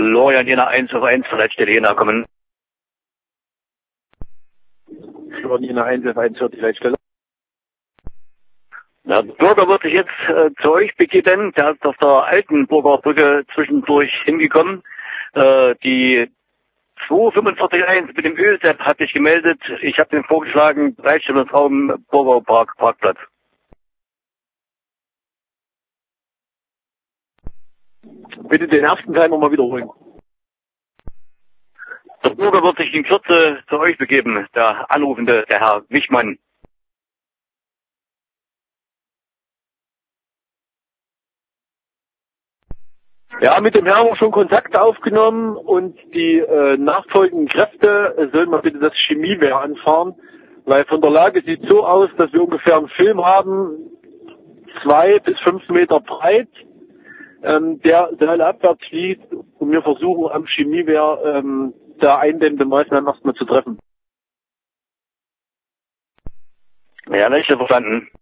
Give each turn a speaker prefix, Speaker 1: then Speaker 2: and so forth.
Speaker 1: Florian Jena 1 auf 1 Leitstelle Jena kommen.
Speaker 2: Florian Jena 1 auf 1 hört die Leitstelle.
Speaker 1: Der Bürger wird sich jetzt zu euch begeben. Der ist auf der alten Burgerbrücke zwischendurch hingekommen. Die 2441 mit dem ÖSEP hat sich gemeldet. Ich habe den vorgeschlagen, Bereitstellungsraum Burgerpark Parkplatz.
Speaker 2: Bitte den ersten Teil nochmal wiederholen.
Speaker 1: Der Bürger wird sich in Kürze zu euch begeben, der Anrufende, der Herr Wichmann.
Speaker 2: Ja, mit dem Herrn haben wir schon Kontakt aufgenommen und die nachfolgenden Kräfte sollen mal bitte das Chemiewehr anfahren, weil von der Lage sieht so aus, dass wir ungefähr einen Film haben, 2 bis 5 Meter breit, der seilabwärts fließt und wir versuchen am Chemiewehr da eindämmende Maßnahmen erstmal zu treffen.
Speaker 1: Ja, nicht verstanden.